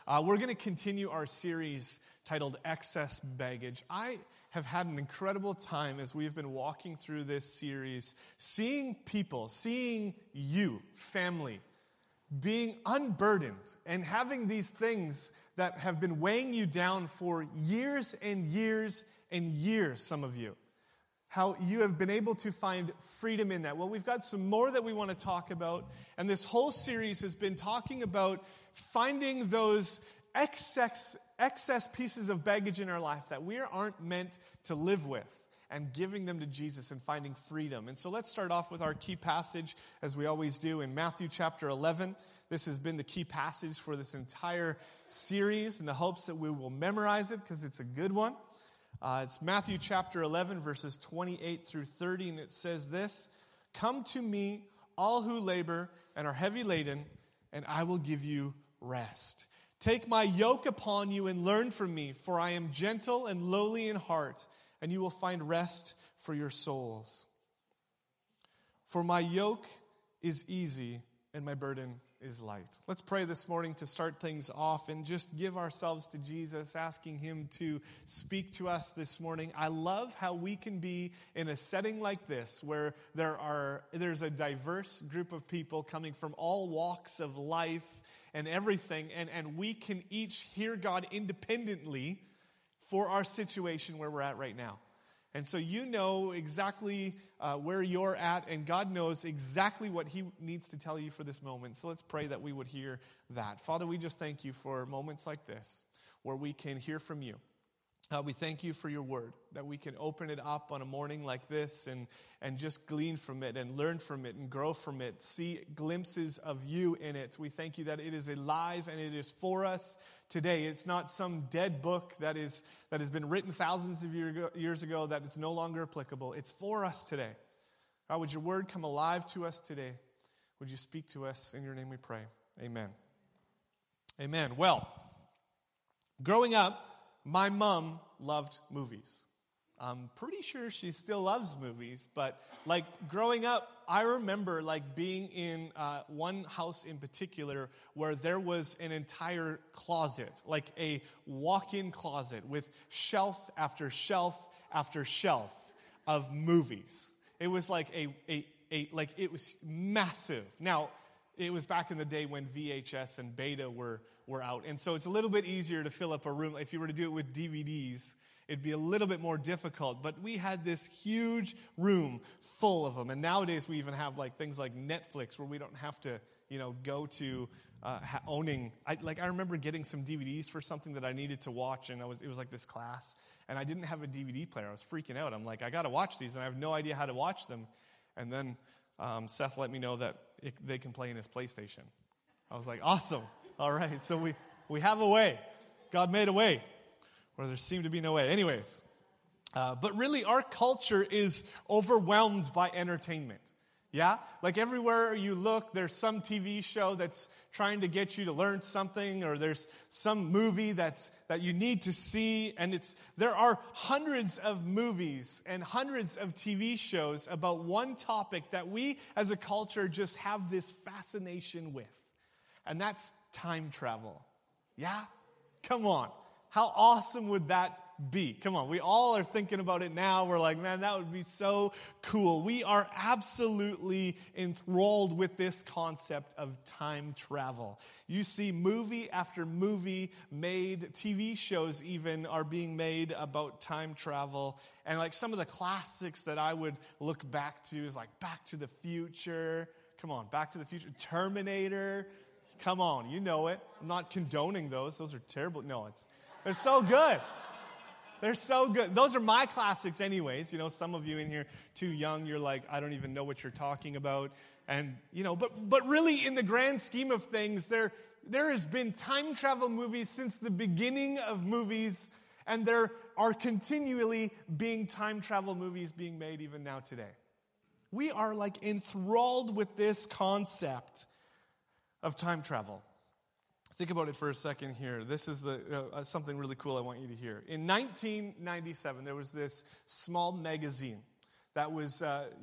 We're going to continue our series titled Excess Baggage. I have had an incredible time as we've been walking through this series, seeing people, seeing you, family, being unburdened and having these things that have been weighing you down for years and years and years, some of you. How you have been able to find freedom in that. Well, we've got some more that we want to talk about. And this whole series has been talking about finding those excess pieces of baggage in our life that we aren't meant to live with, and giving them to Jesus and finding freedom. And so let's start off with our key passage, as we always do, in Matthew chapter 11. This has been the key passage for this entire series in the hopes that we will memorize it because it's a good one. It's Matthew chapter 11, verses 28 through 30, and it says this: "Come to me, all who labor and are heavy laden, and I will give you rest. Take my yoke upon you and learn from me, for I am gentle and lowly in heart, and you will find rest for your souls. For my yoke is easy and my burden is light." Let's pray this morning to start things off and just give ourselves to Jesus, asking Him to speak to us this morning. I love how we can be in a setting like this where there's a diverse group of people coming from all walks of life and everything, and we can each hear God independently for our situation where we're at right now. And so you know exactly where you're at, and God knows exactly what He needs to tell you for this moment. So let's pray that we would hear that. Father, we just thank You for moments like this where we can hear from You. We thank You for Your word, that we can open it up on a morning like this and just glean from it and learn from it and grow from it, see glimpses of You in it. We thank You that it is alive and it is for us today. It's not some dead book that has been written thousands of years ago that is no longer applicable. It's for us today. God, would Your word come alive to us today? Would You speak to us? In Your name we pray. Amen. Amen. Well, growing up, my mom loved movies. I'm pretty sure she still loves movies, but like growing up, I remember like being in one house in particular where there was an entire closet, like a walk-in closet with shelf after shelf after shelf of movies. It was like it was massive. Now, it was back in the day when VHS and Beta were out. And so it's a little bit easier to fill up a room. If you were to do it with DVDs, it'd be a little bit more difficult. But we had this huge room full of them. And nowadays we even have like things like Netflix where we don't have to, go to owning. I remember getting some DVDs for something that I needed to watch, and it was like this class. And I didn't have a DVD player. I was freaking out. I'm like, I got to watch these, and I have no idea how to watch them. And then Seth let me know that they can play in his PlayStation. I was like, awesome. All right, so we have a way. God made a way where there seemed to be no way. Anyways, but really our culture is overwhelmed by entertainment. Yeah? Like everywhere you look, there's some TV show that's trying to get you to learn something, or there's some movie that you need to see, and there are hundreds of movies and hundreds of TV shows about one topic that we as a culture just have this fascination with, and that's time travel. Yeah? Come on. How awesome would that be? Come on, we all are thinking about it now. We're like, man, that would be so cool. We are absolutely enthralled with this concept of time travel. You see movie after movie made, TV shows even are being made about time travel. And like some of the classics that I would look back to is like Back to the Future. Come on, Back to the Future. Terminator. Come on, you know it. I'm not condoning those. Those are terrible. No, they're so good. They're so good. Those are my classics anyways. Some of you in here too young, you're like, I don't even know what you're talking about. And, but really in the grand scheme of things, there has been time travel movies since the beginning of movies, and there are continually being time travel movies being made even now today. We are like enthralled with this concept of time travel. Think about it for a second here. This is something really cool I want you to hear. In 1997, there was this small magazine that was,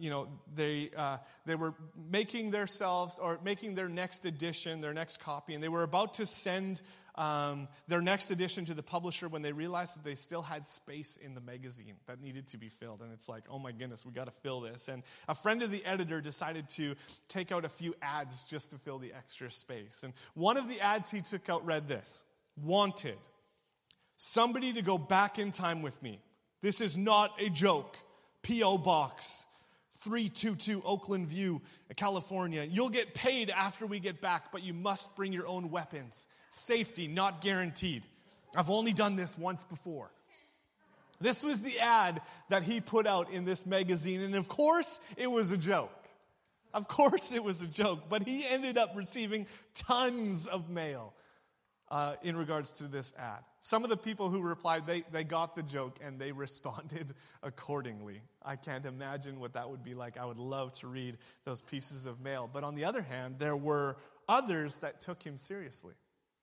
they were making their next edition, their next copy, and they were about to send their next edition to the publisher when they realized that they still had space in the magazine that needed to be filled. And it's like, oh my goodness, we got to fill this. And a friend of the editor decided to take out a few ads just to fill the extra space. And one of the ads he took out read this: "Wanted. Somebody to go back in time with me. This is not a joke. P.O. Box 322 Oakland View, California. You'll get paid after we get back, but you must bring your own weapons. Safety not guaranteed. I've only done this once before." This was the ad that he put out in this magazine, and of course it was a joke. Of course it was a joke, but he ended up receiving tons of mail in regards to this ad. Some of the people who replied, they got the joke and they responded accordingly. I can't imagine what that would be like. I would love to read those pieces of mail. But on the other hand, there were others that took him seriously.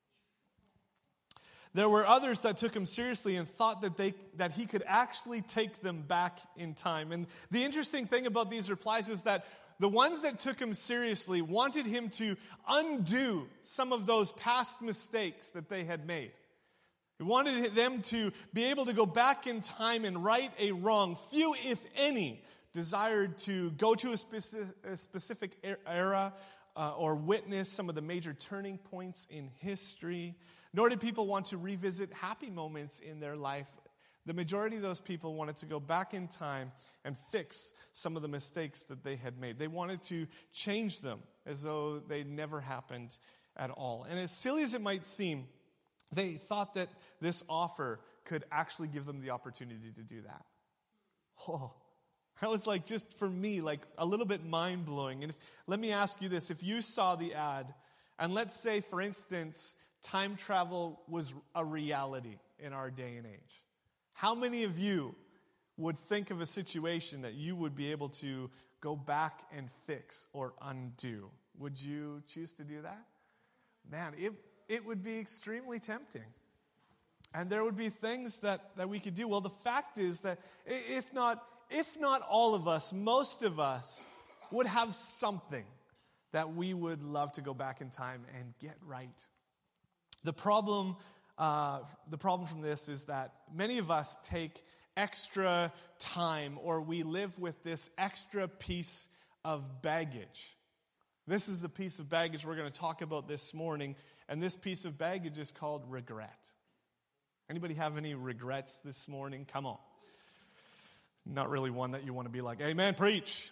There were others that took him seriously and thought that he could actually take them back in time. And the interesting thing about these replies is that the ones that took him seriously wanted him to undo some of those past mistakes that they had made. He wanted them to be able to go back in time and right a wrong. Few, if any, desired to go to a specific era or witness some of the major turning points in history. Nor did people want to revisit happy moments in their life. The majority of those people wanted to go back in time and fix some of the mistakes that they had made. They wanted to change them as though they never happened at all. And as silly as it might seem, they thought that this offer could actually give them the opportunity to do that. Oh, that was like, just for me, like a little bit mind-blowing. And let me ask you this. If you saw the ad, and let's say, for instance, time travel was a reality in our day and age, how many of you would think of a situation that you would be able to go back and fix or undo? Would you choose to do that? Man, it would be extremely tempting. And there would be things that we could do. Well, the fact is that if not all of us, most of us would have something that we would love to go back in time and get right. The problem from this is that many of us take extra time, or we live with this extra piece of baggage. This is the piece of baggage we're going to talk about this morning, and this piece of baggage is called regret. Anybody have any regrets this morning? Come on. Not really one that you want to be like, amen, preach.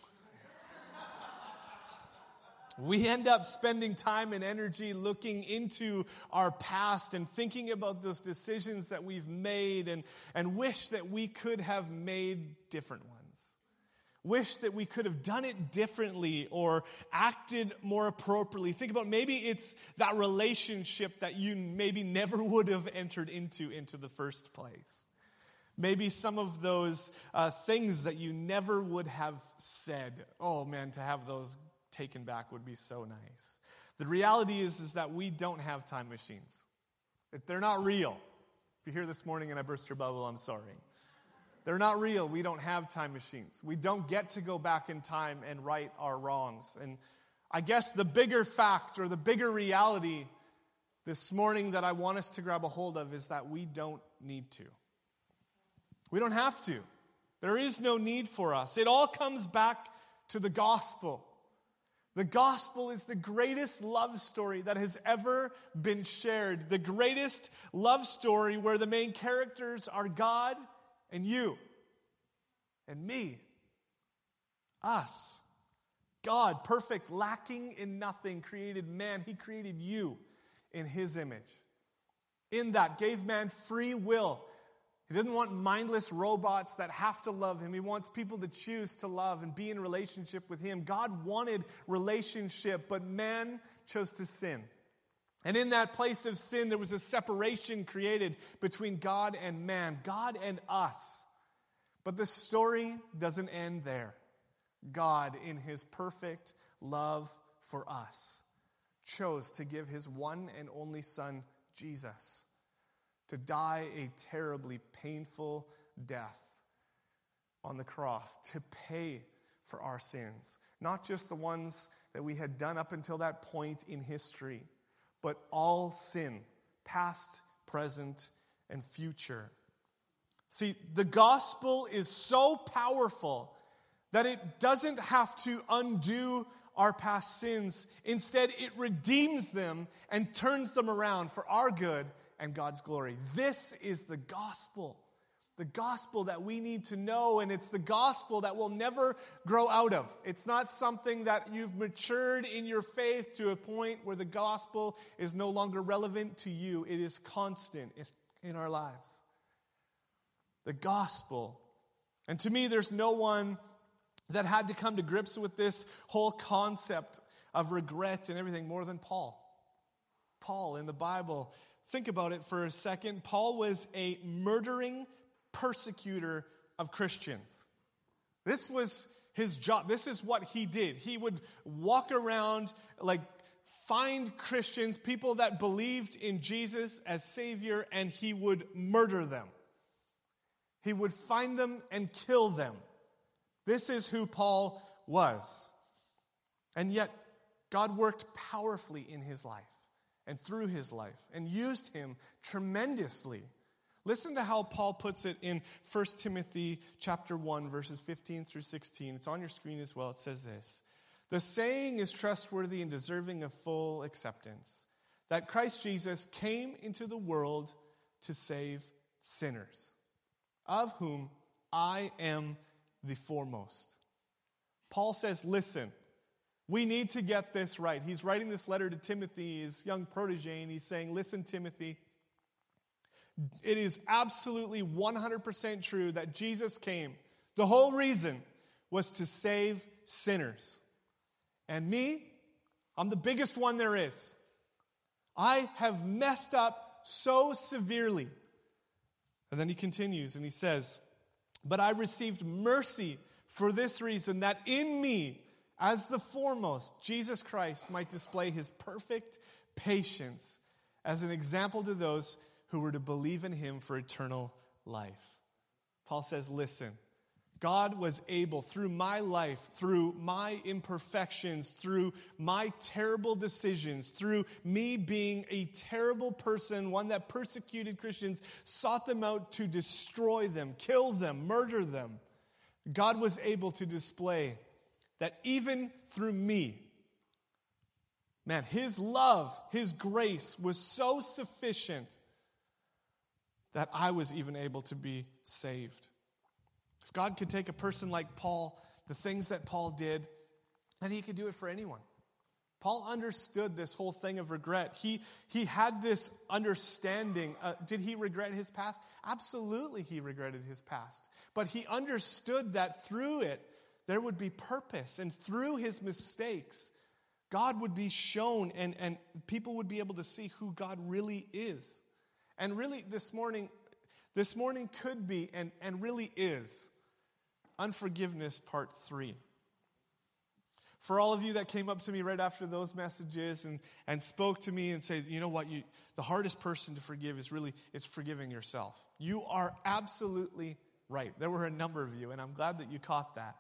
We end up spending time and energy looking into our past and thinking about those decisions that we've made and wish that we could have made different ones. Wish that we could have done it differently or acted more appropriately. Think about maybe it's that relationship that you maybe never would have entered into the first place. Maybe some of those things that you never would have said. Oh man, to have those taken back would be so nice. The reality is that we don't have time machines. They're not real. If you're here this morning and I burst your bubble, I'm sorry. They're not real. We don't have time machines. We don't get to go back in time and right our wrongs. And I guess the bigger fact or the bigger reality this morning that I want us to grab a hold of is that we don't need to. We don't have to. There is no need for us. It all comes back to the gospel. The gospel is the greatest love story that has ever been shared. The greatest love story where the main characters are God and you and me. Us. God, perfect, lacking in nothing, created man. He created you in His image. In that, gave man free will. He doesn't want mindless robots that have to love Him. He wants people to choose to love and be in relationship with Him. God wanted relationship, but man chose to sin. And in that place of sin, there was a separation created between God and man, God and us. But the story doesn't end there. God, in His perfect love for us, chose to give His one and only Son, Jesus, to die a terribly painful death on the cross, to pay for our sins. Not just the ones that we had done up until that point in history, but all sin past, present, and future. See, the gospel is so powerful that it doesn't have to undo our past sins. Instead, it redeems them and turns them around for our good and God's glory. This is the gospel that we need to know, and it's the gospel that we'll never grow out of. It's not something that you've matured in your faith to a point where the gospel is no longer relevant to you. It is constant in our lives. The gospel. And to me, there's no one that had to come to grips with this whole concept of regret and everything more than Paul. Paul in the Bible. Think about it for a second. Paul was a murdering persecutor of Christians. This was his job. This is what he did. He would walk around, find Christians, people that believed in Jesus as Savior, and he would murder them. He would find them and kill them. This is who Paul was. And yet, God worked powerfully in his life and through his life and used him tremendously. Listen to how Paul puts it in 1 Timothy chapter 1, verses 15 through 16. It's on your screen as well. It says this: "The saying is trustworthy and deserving of full acceptance, that Christ Jesus came into the world to save sinners, of whom I am the foremost." Paul says, listen, we need to get this right. He's writing this letter to Timothy, his young protege, and he's saying, listen, Timothy, it is absolutely 100% true that Jesus came. The whole reason was to save sinners. And me, I'm the biggest one there is. I have messed up so severely. And then he continues and he says, "But I received mercy for this reason, that in me, as the foremost, Jesus Christ might display his perfect patience as an example to those who were to believe in him for eternal life." Paul says, listen, God was able, through my life, through my imperfections, through my terrible decisions, through me being a terrible person, one that persecuted Christians, sought them out to destroy them, kill them, murder them. God was able to display that even through me, man, his love, his grace was so sufficient that I was even able to be saved. If God could take a person like Paul, the things that Paul did, then he could do it for anyone. Paul understood this whole thing of regret. He had this understanding. Did he regret his past? Absolutely he regretted his past. But he understood that through it, there would be purpose. And through his mistakes, God would be shown and people would be able to see who God really is. And really this morning could be and really is unforgiveness part 3. For all of you that came up to me right after those messages and spoke to me and said, you know what, the hardest person to forgive it's forgiving yourself. You are absolutely right. There were a number of you, and I'm glad that you caught that.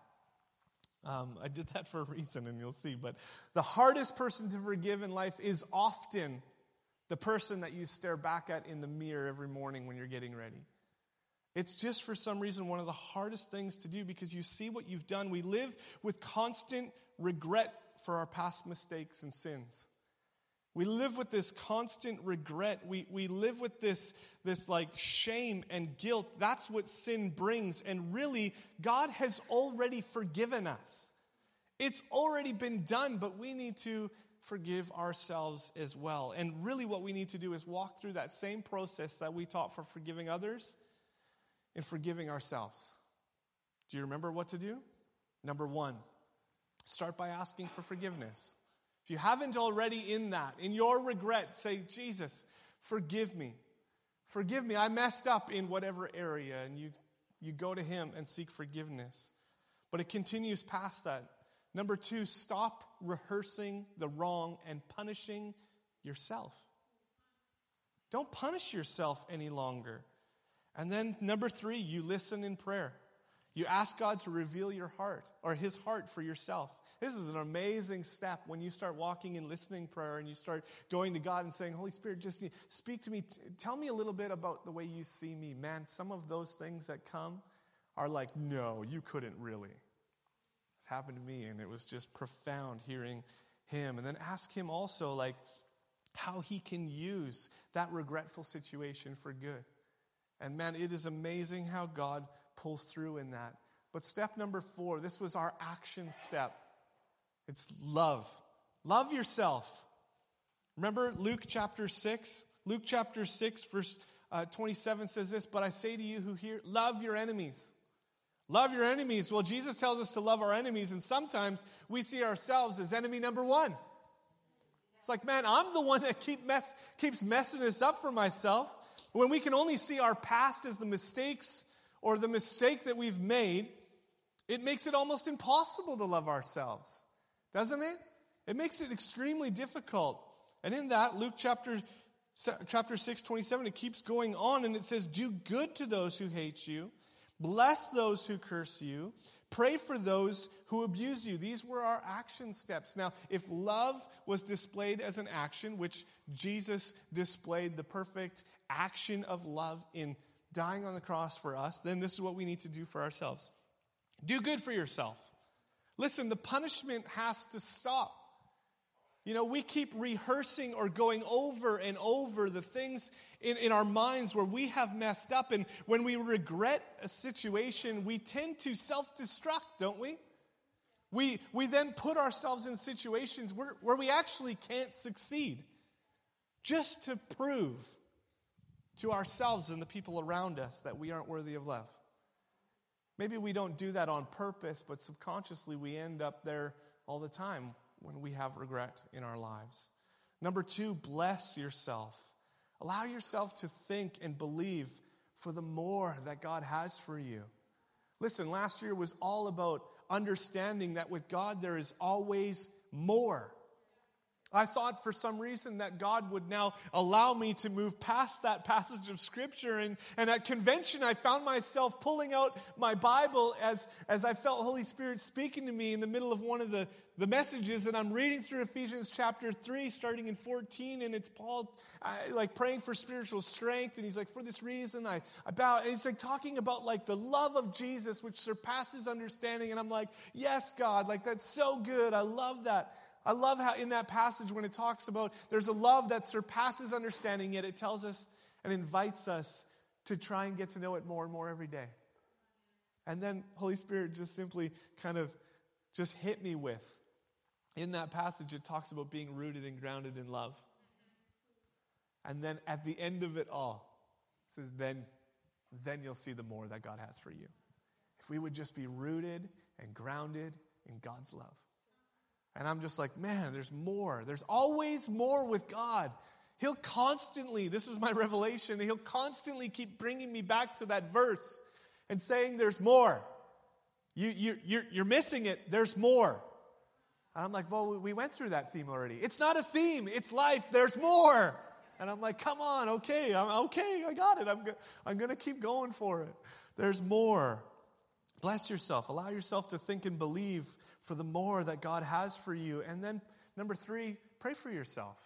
I did that for a reason, and you'll see. But the hardest person to forgive in life is often the person that you stare back at in the mirror every morning when you're getting ready. It's just for some reason one of the hardest things to do because you see what you've done. We live with constant regret for our past mistakes and sins. We live with this constant regret. We live with this shame and guilt. That's what sin brings. And really, God has already forgiven us. It's already been done, but we need to forgive ourselves as well. And really what we need to do is walk through that same process that we taught for forgiving others and forgiving ourselves. Do you remember what to do? Number 1, start by asking for forgiveness. If you haven't already in your regret, say, Jesus, forgive me. Forgive me. I messed up in whatever area. And you go to him and seek forgiveness. But it continues past that. Number 2, stop rehearsing the wrong and punishing yourself. Don't punish yourself any longer. And then number 3, you listen in prayer. You ask God to reveal your heart or his heart for yourself. This is an amazing step when you start walking in listening prayer and you start going to God and saying, Holy Spirit, just speak to me. Tell me a little bit about the way you see me. Man, some of those things that come are like, no, you couldn't really. It's happened to me, and it was just profound hearing him. And then ask him also, like, how he can use that regretful situation for good. And man, it is amazing how God pulls through in that. But step number 4, this was our action step. It's love. Love yourself. Remember Luke chapter 6? Luke chapter 6, verse 27 says this, but I say to you who hear, love your enemies. Love your enemies. Well, Jesus tells us to love our enemies, and sometimes we see ourselves as enemy number 1. It's like, man, I'm the one that keeps messing this up for myself. When we can only see our past as the mistakes or the mistake that we've made, it makes it almost impossible to love ourselves. Doesn't it? It makes it extremely difficult. And in that, Luke chapter 6, 27, it keeps going on, and it says, do good to those who hate you. Bless those who curse you. Pray for those who abuse you. These were our action steps. Now, if love was displayed as an action, which Jesus displayed the perfect action of love in dying on the cross for us, then this is what we need to do for ourselves. Do good for yourself. Listen, the punishment has to stop. You know, we keep rehearsing or going over and over the things in our minds where we have messed up. And when we regret a situation, we tend to self-destruct, don't we? We then put ourselves in situations where we actually can't succeed just to prove to ourselves and the people around us that we aren't worthy of love. Maybe we don't do that on purpose, but subconsciously we end up there all the time when we have regret in our lives. Number 2, bless yourself. Allow yourself to think and believe for the more that God has for you. Listen, last year was all about understanding that with God there is always more. I thought for some reason that God would now allow me to move past that passage of Scripture. And at convention, I found myself pulling out my Bible as I felt Holy Spirit speaking to me in the middle of one of the messages. And I'm reading through Ephesians chapter 3, starting in 14. And it's Paul praying for spiritual strength. And he's like, for this reason, I bow. And he's like talking about like the love of Jesus, which surpasses understanding. And I'm like, yes, God, like that's so good. I love that. I love how in that passage when it talks about there's a love that surpasses understanding, yet it tells us and invites us to try and get to know it more and more every day. And then Holy Spirit just simply kind of just hit me with, in that passage it talks about being rooted and grounded in love. And then at the end of it all, it says, then you'll see the more that God has for you. If we would just be rooted and grounded in God's love. And I'm just like, man, there's more. There's always more with God. He'll constantly, this is my revelation, he'll constantly keep bringing me back to that verse and saying there's more. You're missing it. There's more. And I'm like, well, we went through that theme already. It's not a theme. It's life. There's more. And I'm like, come on, okay. I got it. I'm going to keep going for it. There's more. Bless yourself. Allow yourself to think and believe for the more that God has for you. And then, number 3, pray for yourself.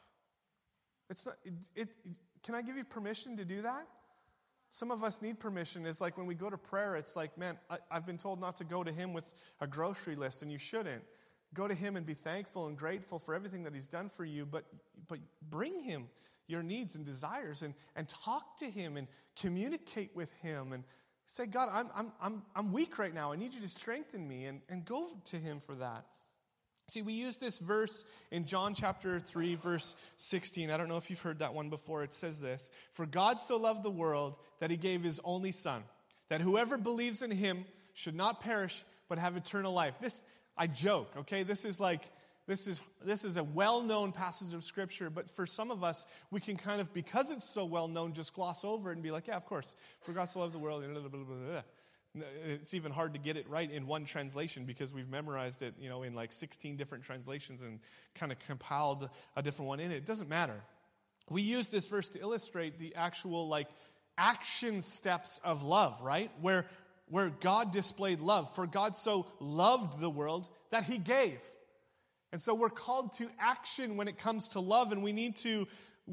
Can I give you permission to do that? Some of us need permission. It's like when we go to prayer, it's like, man, I've been told not to go to him with a grocery list, and you shouldn't. Go to him and be thankful and grateful for everything that he's done for you, but bring him your needs and desires and talk to him and communicate with him and say, God, I'm weak right now. I need you to strengthen me, and go to him for that. See, we use this verse in John chapter 3, verse 16. I don't know if you've heard that one before. It says this, for God so loved the world that he gave his only son, that whoever believes in him should not perish, but have eternal life. This, I joke, okay? This is a well-known passage of Scripture, but for some of us, we can kind of, because it's so well-known, just gloss over it and be like, yeah, of course, for God so loved the world, blah, blah, blah, blah, blah. It's even hard to get it right in one translation because we've memorized it, in like 16 different translations and kind of compiled a different one in it. It doesn't matter. We use this verse to illustrate the actual like action steps of love, right? Where where God displayed love. For God so loved the world that he gave. And so we're called to action when it comes to love, and we need to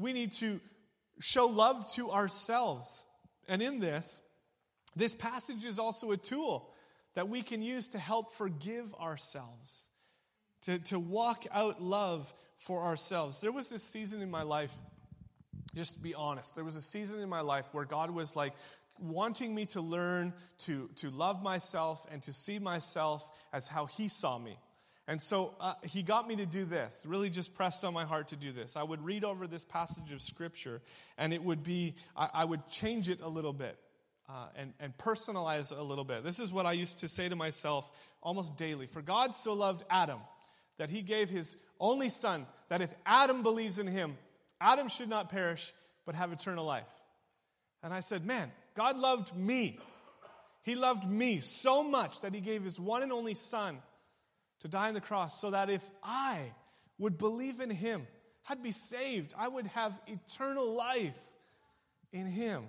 show love to ourselves. And in this passage is also a tool that we can use to help forgive ourselves, to walk out love for ourselves. There was this season in my life, just to be honest, there was a season in my life where God was like wanting me to learn to love myself and to see myself as how he saw me. And so he got me to do this, really just pressed on my heart to do this. I would read over this passage of Scripture, and it would be, I would change it a little bit and personalize it a little bit. This is what I used to say to myself almost daily. For God so loved Adam that he gave his only son, that if Adam believes in him, Adam should not perish, but have eternal life. And I said, man, God loved me. He loved me so much that he gave his one and only son to die on the cross, so that if I would believe in him, I'd be saved. I would have eternal life in him.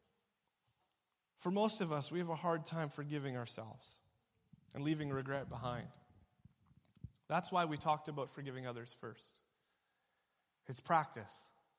For most of us, we have a hard time forgiving ourselves and leaving regret behind. That's why we talked about forgiving others first. It's practice.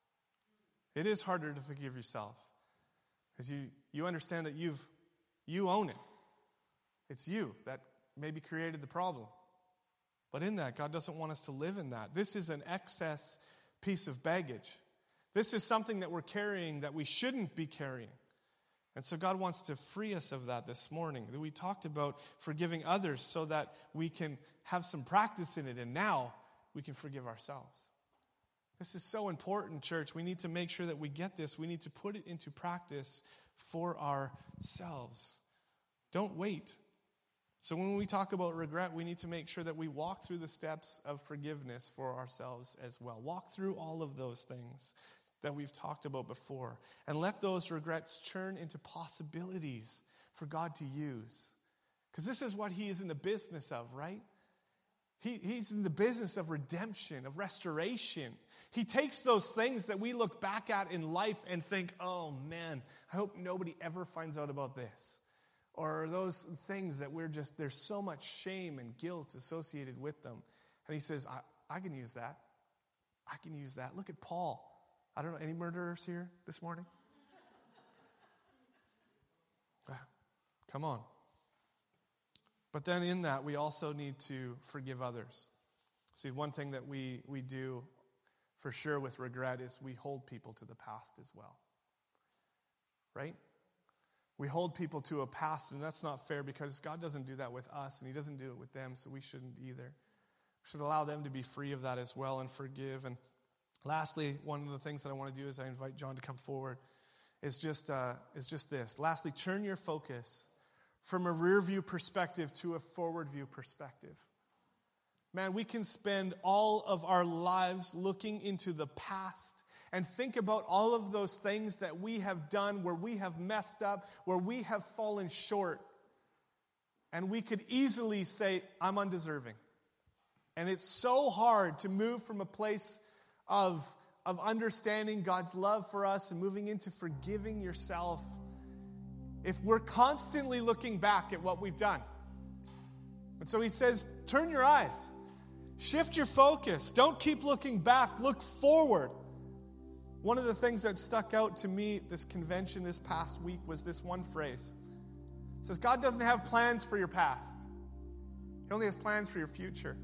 It is harder to forgive yourself because you understand that you own it. It's you that maybe created the problem. But in that, God doesn't want us to live in that. This is an excess piece of baggage. This is something that we're carrying that we shouldn't be carrying. And so God wants to free us of that this morning. We talked about forgiving others so that we can have some practice in it, and now we can forgive ourselves. This is so important, church. We need to make sure that we get this. We need to put it into practice for ourselves. Don't wait. So when we talk about regret, we need to make sure that we walk through the steps of forgiveness for ourselves as well. Walk through all of those things that we've talked about before. And let those regrets churn into possibilities for God to use. Because this is what he is in the business of, right? He's in the business of redemption, of restoration. He takes those things that we look back at in life and think, oh man, I hope nobody ever finds out about this. Or those things that there's so much shame and guilt associated with them. And he says, I can use that. I can use that. Look at Paul. I don't know, any murderers here this morning? Come on. But then in that, we also need to forgive others. See, one thing that we do for sure with regret is we hold people to the past as well. Right? We hold people to a past, and that's not fair because God doesn't do that with us, and he doesn't do it with them, so we shouldn't either. We should allow them to be free of that as well and forgive. And lastly, one of the things that I want to do as I invite John to come forward is just this. Lastly, turn your focus from a rear view perspective to a forward view perspective. Man, we can spend all of our lives looking into the past and think about all of those things that we have done, where we have messed up, where we have fallen short. And we could easily say, I'm undeserving. And it's so hard to move from a place of understanding God's love for us and moving into forgiving yourself if we're constantly looking back at what we've done. And so he says, turn your eyes. Shift your focus. Don't keep looking back. Look forward. One of the things that stuck out to me at this convention this past week was this one phrase. It says, God doesn't have plans for your past. He only has plans for your future.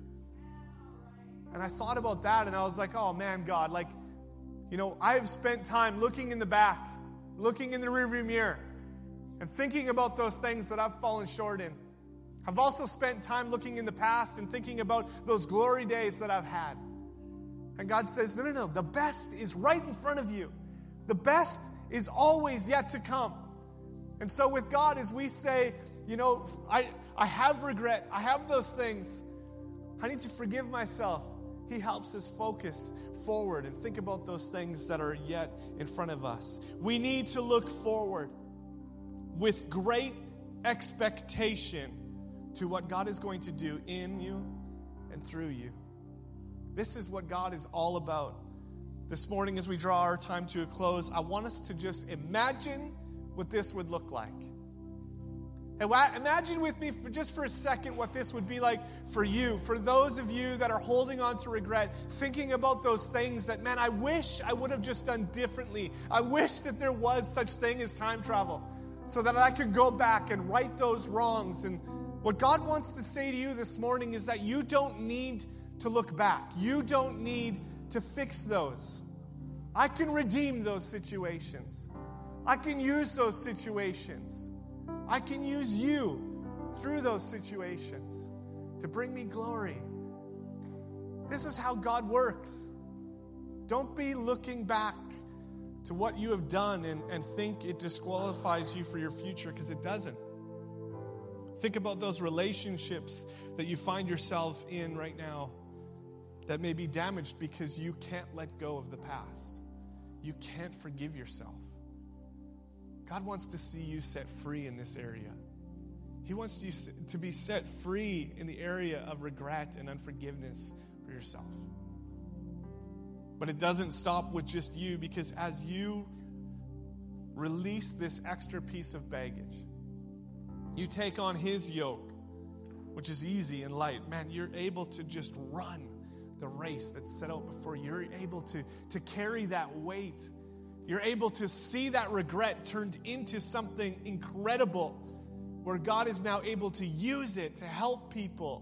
And I thought about that, and I was like, oh man, God, I've spent time looking in the back, looking in the rearview mirror, and thinking about those things that I've fallen short in. I've also spent time looking in the past and thinking about those glory days that I've had. And God says, no, the best is right in front of you. The best is always yet to come. And so with God, as we say, I have regret, I have those things, I need to forgive myself. He helps us focus forward and think about those things that are yet in front of us. We need to look forward with great expectation to what God is going to do in you and through you. This is what God is all about. This morning, as we draw our time to a close, I want us to just imagine what this would look like. And imagine with me just for a second what this would be like for you, for those of you that are holding on to regret, thinking about those things that, man, I wish I would have just done differently. I wish that there was such thing as time travel so that I could go back and right those wrongs. And what God wants to say to you this morning is that you don't need to look back. You don't need to fix those. I can redeem those situations. I can use those situations. I can use you through those situations to bring me glory. This is how God works. Don't be looking back to what you have done and think it disqualifies you for your future, because it doesn't. Think about those relationships that you find yourself in right now that may be damaged because you can't let go of the past. You can't forgive yourself. God wants to see you set free in this area. He wants you to be set free in the area of regret and unforgiveness for yourself. But it doesn't stop with just you, because as you release this extra piece of baggage, you take on His yoke, which is easy and light. Man, you're able to just run the race that's set out before you. You're able to carry that weight. You're able to see that regret turned into something incredible, where God is now able to use it to help people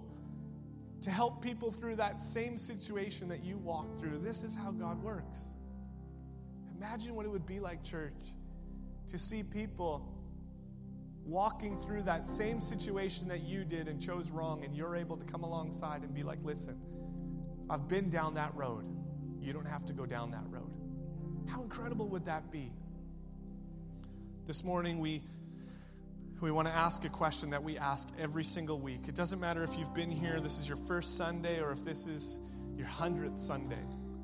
through that same situation that you walked through. This is how God works. Imagine what it would be like, church, to see people walking through that same situation that you did and chose wrong, and you're able to come alongside and be like, listen, I've been down that road. You don't have to go down that road. How incredible would that be? This morning we want to ask a question that we ask every single week. It doesn't matter if you've been here, this is your first Sunday, or if this is your 100th Sunday.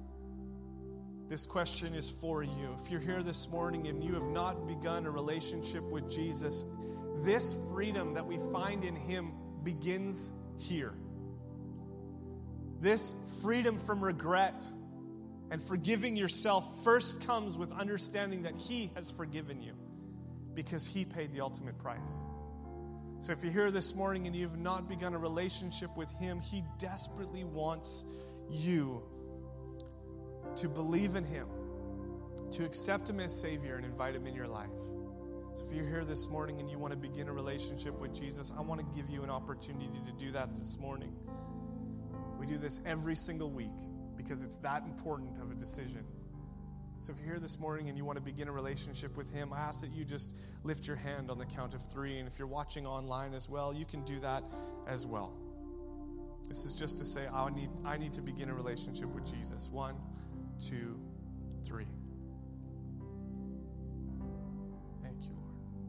This question is for you. If you're here this morning and you have not begun a relationship with Jesus, this freedom that we find in Him begins here. This freedom from regret and forgiving yourself first comes with understanding that He has forgiven you, because He paid the ultimate price. So if you're here this morning and you've not begun a relationship with Him, He desperately wants you to believe in Him, to accept Him as Savior and invite Him in your life. So if you're here this morning and you want to begin a relationship with Jesus, I want to give you an opportunity to do that this morning. We do this every single week because it's that important of a decision. So if you're here this morning and you want to begin a relationship with Him, I ask that you just lift your hand on the count of 3. And if you're watching online as well, you can do that as well. This is just to say, I need to begin a relationship with Jesus. 1, 2, 3. Thank you,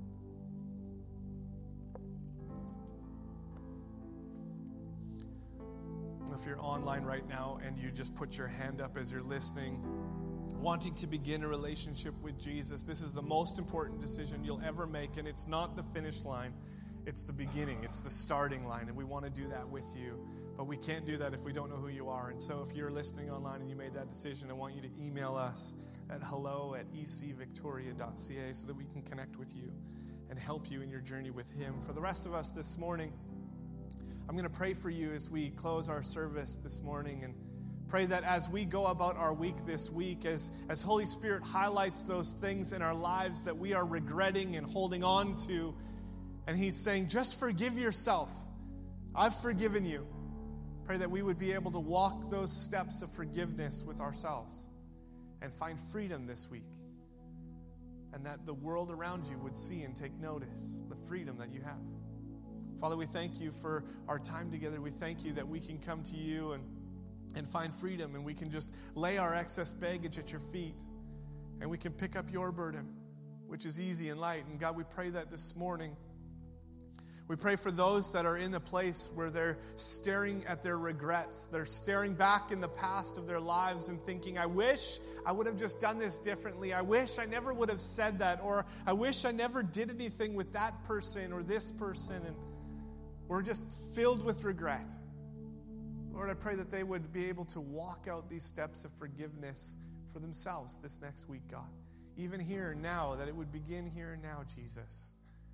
Lord. If you're online right now and you just put your hand up as you're listening, wanting to begin a relationship with Jesus, this is the most important decision you'll ever make, and it's not the finish line, it's the beginning, it's the starting line, and we want to do that with you, but we can't do that if we don't know who you are. And so if you're listening online and you made that decision, I want you to email us at hello@ecvictoria.ca so that we can connect with you and help you in your journey with Him. For the rest of us this morning, I'm going to pray for you as we close our service this morning, and pray that as we go about our week this week, as Holy Spirit highlights those things in our lives that we are regretting and holding on to, and He's saying, just forgive yourself. I've forgiven you. Pray that we would be able to walk those steps of forgiveness with ourselves and find freedom this week, and that the world around you would see and take notice the freedom that you have. Father, we thank you for our time together. We thank you that we can come to you and find freedom, and we can just lay our excess baggage at your feet, and we can pick up your burden, which is easy and light. And God, we pray that this morning. We pray for those that are in a place where they're staring at their regrets. They're staring back in the past of their lives and thinking, I wish I would have just done this differently. I wish I never would have said that, or I wish I never did anything with that person or this person. And we're just filled with regret. Lord, I pray that they would be able to walk out these steps of forgiveness for themselves this next week, God. Even here and now, that it would begin here and now, Jesus.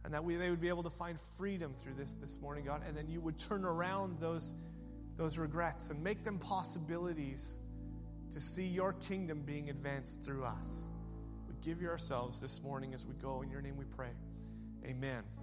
And that they would be able to find freedom through this morning, God. And then you would turn around those regrets and make them possibilities to see your kingdom being advanced through us. We give you ourselves this morning as we go. In your name we pray. Amen.